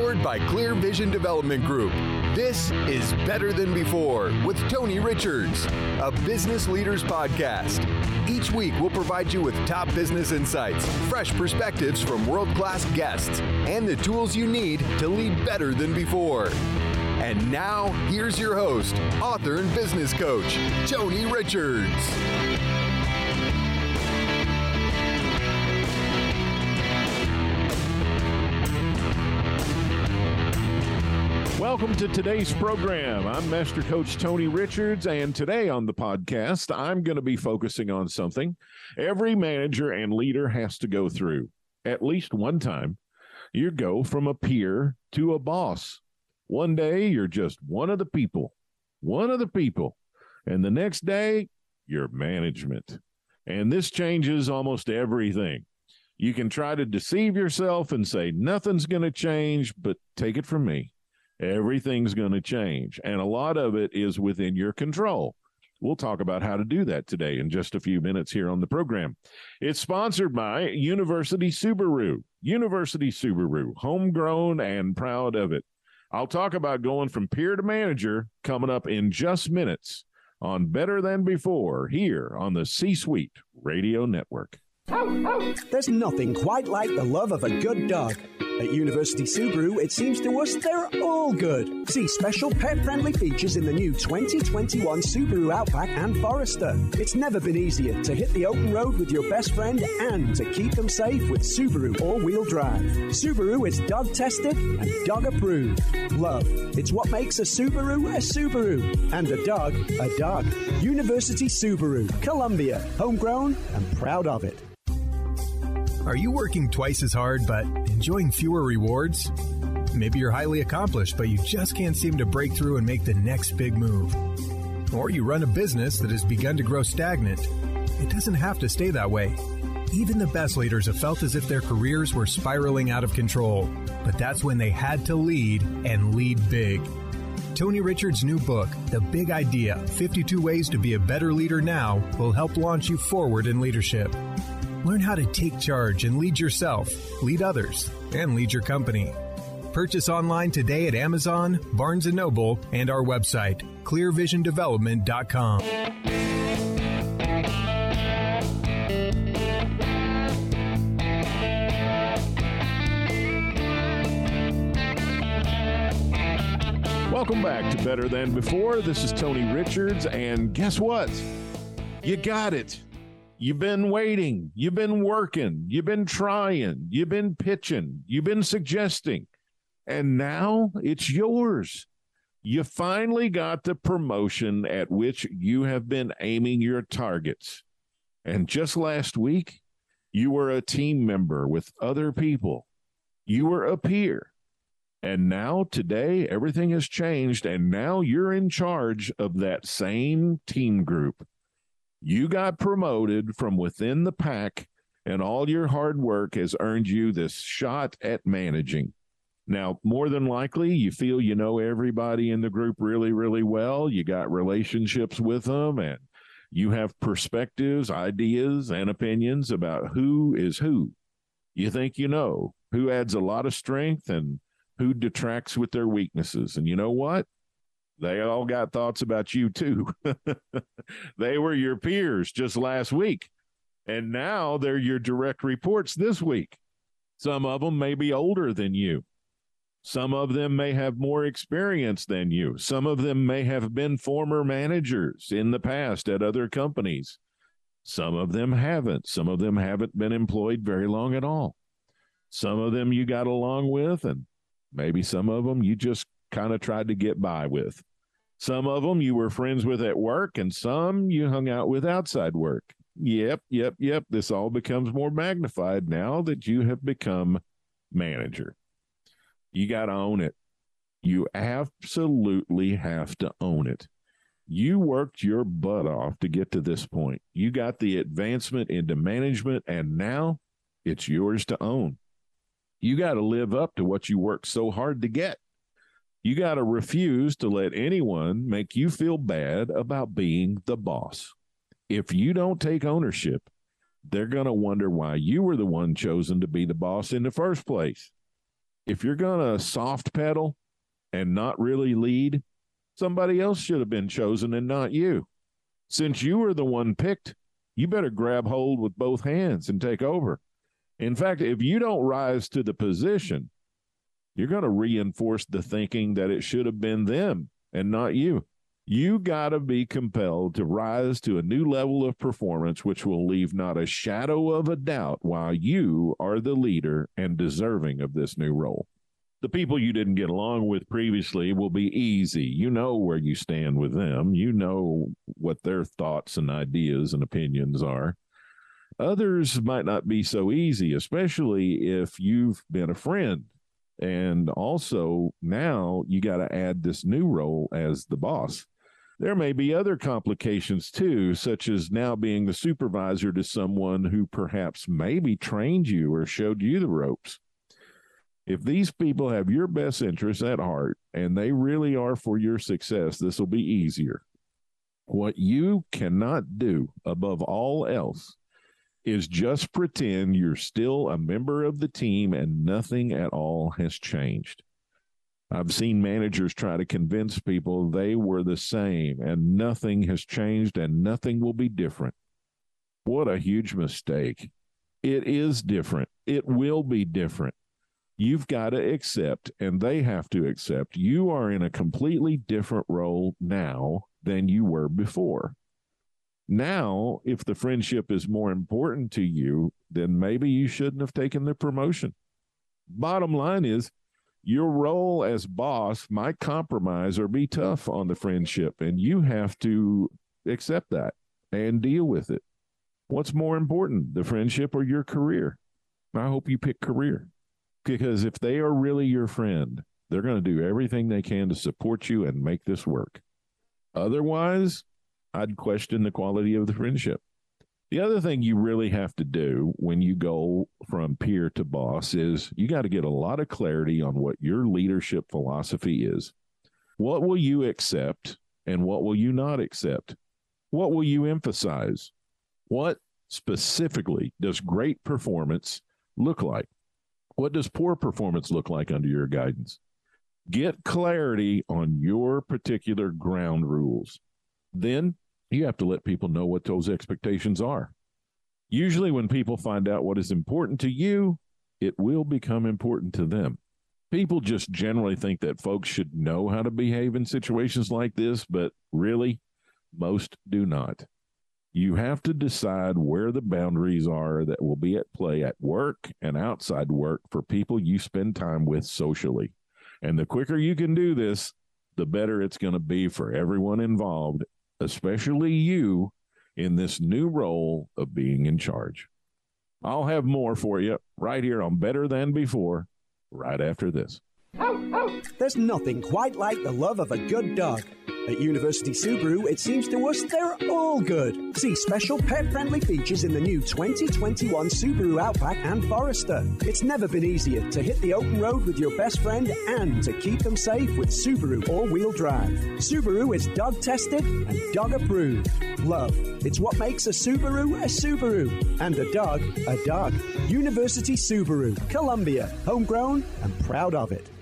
Powered by Clear Vision Development Group. This is Better Than Before with Tony Richards, a business leaders podcast. Each week, we'll provide you with top business insights, fresh perspectives from world-class guests, and the tools you need to lead better than before. And now, here's your host, author and business coach, Tony Richards. Welcome to today's program. I'm Master Coach Tony Richards, and today on the podcast, I'm going to be focusing on something every manager and leader has to go through. At least one time, you go from a peer to a boss. One day, you're just one of the people, and the next day, you're management. And this changes almost everything. You can try to deceive yourself and say, nothing's going to change, but take it from me. Everything's going to change, and a lot of it is within your control. We'll talk about how to do that today in just a few minutes here on the program. It's sponsored by University Subaru. University Subaru, homegrown and proud of it. I'll talk about going from peer to manager coming up in just minutes on Better Than Before here on the C-Suite Radio Network. There's nothing quite like the love of a good dog. At University Subaru, it seems to us they're all good. See special pet-friendly features in the new 2021 Subaru Outback and Forester. It's never been easier to hit the open road with your best friend and to keep them safe with Subaru all-wheel drive. Subaru is dog-tested and dog-approved. Love, it's what makes a Subaru, and a dog. University Subaru, Columbia, homegrown and proud of it. Are you working twice as hard but enjoying fewer rewards? Maybe you're highly accomplished but you just can't seem to break through and make the next big move. Or you run a business that has begun to grow stagnant. It doesn't have to stay that way. Even the best leaders have felt as if their careers were spiraling out of control. But that's when they had to lead and lead big. Tony Richards' new book, The Big Idea, 52 Ways to Be a Better Leader Now, will help launch you forward in leadership. Learn how to take charge and lead yourself, lead others, and lead your company. Purchase online today at Amazon, Barnes & Noble, and our website, clearvisiondevelopment.com. Welcome back to Better Than Before. This is Tony Richards, and guess what? You got it. You've been waiting, you've been working, you've been trying, you've been pitching, you've been suggesting, and now it's yours. You finally got the promotion at which you have been aiming your targets. And just last week, you were a team member with other people. You were a peer. And now today, everything has changed, and now you're in charge of that same team group. You got promoted from within the pack, and all your hard work has earned you this shot at managing. Now, more than likely, you feel you know everybody in the group really, really well. You got relationships with them, and you have perspectives, ideas, and opinions about who is who. You think you know who adds a lot of strength and who detracts with their weaknesses. And you know what? They all got thoughts about you, too. They were your peers just last week, and now they're your direct reports this week. Some of them may be older than you. Some of them may have more experience than you. Some of them may have been former managers in the past at other companies. Some of them haven't. Some of them haven't been employed very long at all. Some of them you got along with, and maybe some of them you just kind of tried to get by with. Some of them you were friends with at work, and some you hung out with outside work. Yep. This all becomes more magnified now that you have become manager. You got to own it. You absolutely have to own it. You worked your butt off to get to this point. You got the advancement into management, and now it's yours to own. You got to live up to what you worked so hard to get. You got to refuse to let anyone make you feel bad about being the boss. If you don't take ownership, they're going to wonder why you were the one chosen to be the boss in the first place. If you're going to soft pedal and not really lead, somebody else should have been chosen and not you. Since you were the one picked, you better grab hold with both hands and take over. In fact, if you don't rise to the position, you're going to reinforce the thinking that it should have been them and not you. You got to be compelled to rise to a new level of performance, which will leave not a shadow of a doubt why you are the leader and deserving of this new role. The people you didn't get along with previously will be easy. You know where you stand with them. You know what their thoughts and ideas and opinions are. Others might not be so easy, especially if you've been a friend. And also now you got to add this new role as the boss. There may be other complications too, such as now being the supervisor to someone who perhaps maybe trained you or showed you the ropes. If these people have your best interests at heart and they really are for your success, this will be easier. What you cannot do above all else is just pretend you're still a member of the team and nothing at all has changed. I've seen managers try to convince people they were the same and nothing has changed and nothing will be different. What a huge mistake. It is different. It will be different. You've got to accept, and they have to accept, you are in a completely different role now than you were before. Now, if the friendship is more important to you, then maybe you shouldn't have taken the promotion. Bottom line is, your role as boss might compromise or be tough on the friendship, and you have to accept that and deal with it. What's more important, the friendship or your career? I hope you pick career, because if they are really your friend, they're going to do everything they can to support you and make this work. Otherwise, I'd question the quality of the friendship. The other thing you really have to do when you go from peer to boss is you got to get a lot of clarity on what your leadership philosophy is. What will you accept and what will you not accept? What will you emphasize? What specifically does great performance look like? What does poor performance look like under your guidance? Get clarity on your particular ground rules. Then you have to let people know what those expectations are. Usually when people find out what is important to you, it will become important to them. People just generally think that folks should know how to behave in situations like this, but really, most do not. You have to decide where the boundaries are that will be at play at work and outside work for people you spend time with socially. And the quicker you can do this, the better it's going to be for everyone involved, especially you in this new role of being in charge. I'll have more for you right here on Better Than Before, right after this. There's nothing quite like the love of a good dog. At University Subaru, it seems to us they're all good. See special pet-friendly features in the new 2021 Subaru Outback and Forester. It's never been easier to hit the open road with your best friend and to keep them safe with Subaru all-wheel drive. Subaru is dog-tested and dog-approved. Love, it's what makes a Subaru a Subaru. And a dog, a dog. University Subaru, Columbia, homegrown and proud of it.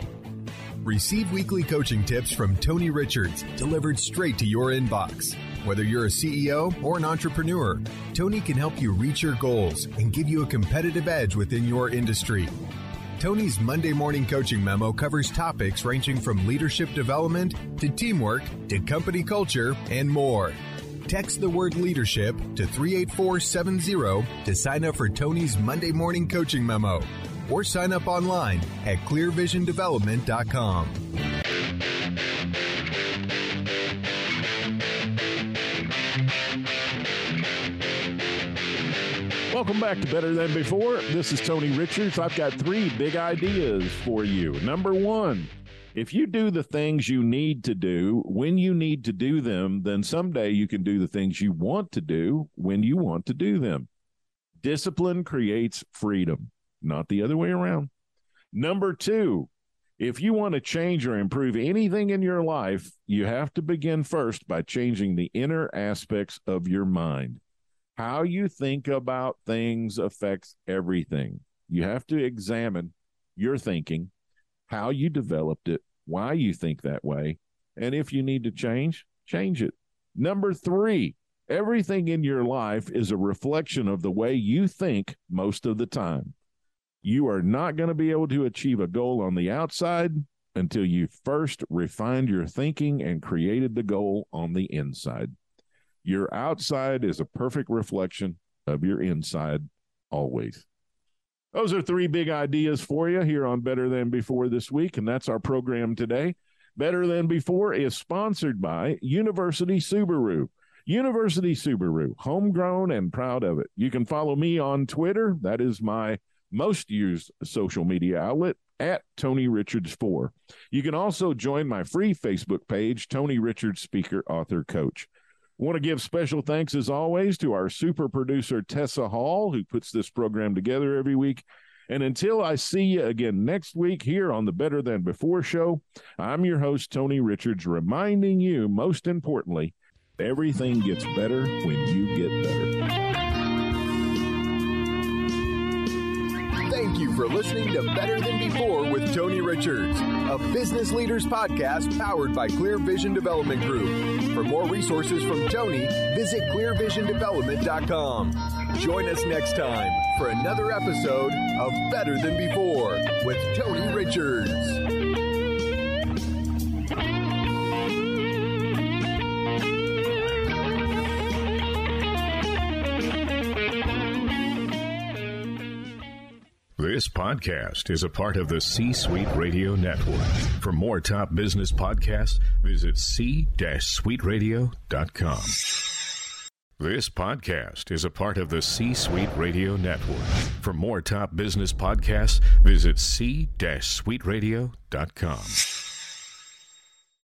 Receive weekly coaching tips from Tony Richards, delivered straight to your inbox. Whether you're a CEO or an entrepreneur, Tony can help you reach your goals and give you a competitive edge within your industry. Tony's Monday Morning Coaching Memo covers topics ranging from leadership development to teamwork to company culture and more. Text the word leadership to 38470 to sign up for Tony's Monday Morning Coaching Memo. Or sign up online at clearvisiondevelopment.com. Welcome back to Better Than Before. This is Tony Richards. I've got 3 big ideas for you. Number 1, if you do the things you need to do when you need to do them, then someday you can do the things you want to do when you want to do them. Discipline creates freedom, not the other way around. Number 2, if you want to change or improve anything in your life, you have to begin first by changing the inner aspects of your mind. How you think about things affects everything. You have to examine your thinking how you developed it, why you think that way, and if you need to change it. Number 3, everything in your life is a reflection of the way you think most of the time. You are not going to be able to achieve a goal on the outside until you first refined your thinking and created the goal on the inside. Your outside is a perfect reflection of your inside always. Those are 3 big ideas for you here on Better Than Before this week, and that's our program today. Better Than Before is sponsored by University Subaru. University Subaru, homegrown and proud of it. You can follow me on Twitter. That is my most used social media outlet, at Tony Richards 4. You can also join my free Facebook page, Tony Richards Speaker, Author, Coach. I want to give special thanks, as always, to our super producer, Tessa Hall, who puts this program together every week. And until I see you again next week here on the Better Than Before show, I'm your host, Tony Richards, reminding you, most importantly, everything gets better when you get better. Thank you for listening to Better Than Before with Tony Richards, a business leaders podcast powered by Clear Vision Development Group. For more resources from Tony, visit clearvisiondevelopment.com. Join us next time for another episode of Better Than Before with Tony Richards. This podcast is a part of the C-Suite Radio Network. For more top business podcasts, visit c-suiteradio.com. This podcast is a part of the C-Suite Radio Network. For more top business podcasts, visit c-suiteradio.com.